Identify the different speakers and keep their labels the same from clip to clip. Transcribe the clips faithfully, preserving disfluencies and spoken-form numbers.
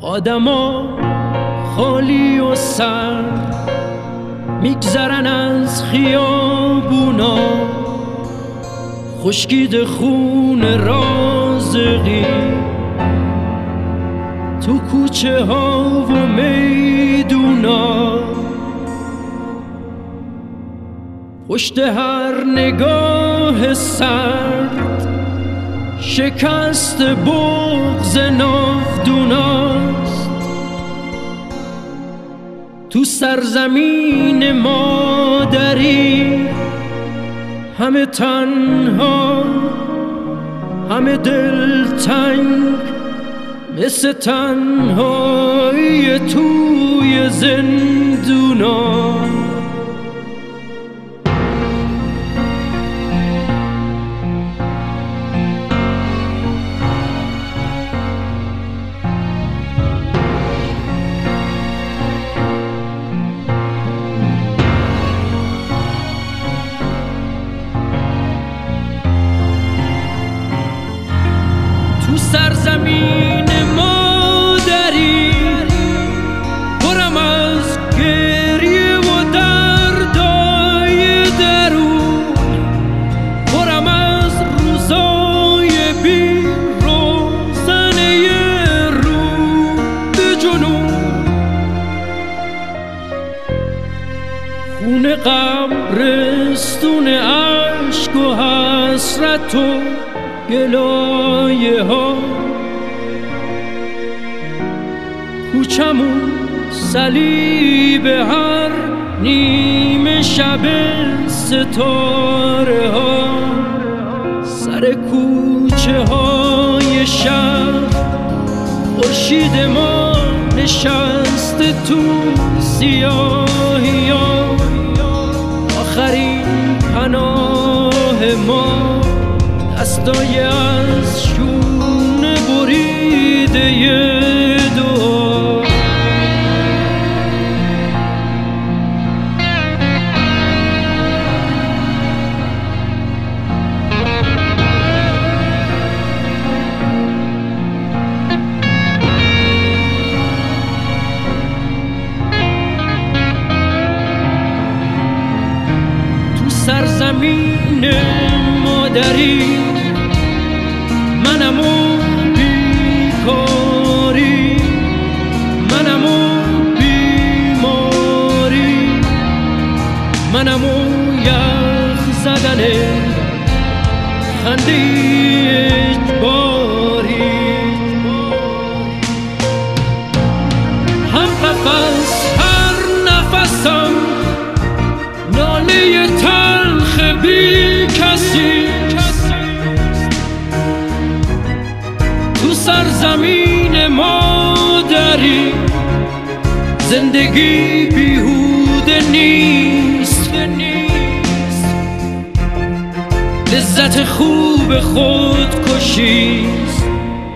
Speaker 1: آدما خالی و سر میگذرن از خیابونا، خشکید خون رازقی تو کوچه ها و میدونا. پشت هر نگاه سرد شکست بغض ناودوناست. تو سرزمین مادری همه تنها، همه دلتنگ، مثل تنهایی توی زندونا. تو سرزمین مادری پرم از گریه و دردای درون، پرم از روزای بی روزنه رود جنون. خون قبرستون عشق و حسرت و گلایه ها، کوچمون صلیب هر نیمه شب ستاره ها. سر کوچه های شهر خورشید ما نشسته تو سیاهی ها. آخرین پناه ما دستای از شونه بریده یه دعا. تو سرزمین مادری منم و بیکاری، منم و بیماری، منم و یخ زدن خنده اجباری. هم قفص هر نفسم ناله تلخ بی کسی. تو سرزمین مادری زندگی بیهوده نیست، لذت خوب خودکشیست.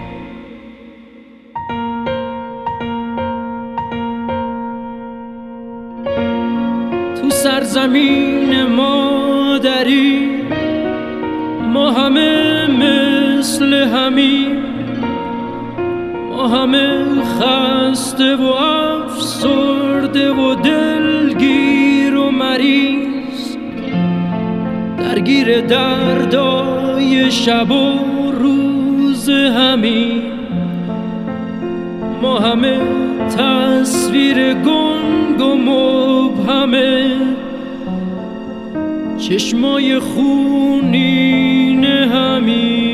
Speaker 1: تو سرزمین مادری ما همه مثل همین، ما همه خسته و افسرده و دلگیر و مریض، درگیر دردای شب و روز همین. ما همه تصویر گنگ و مبهمه، چشمای خونین همین.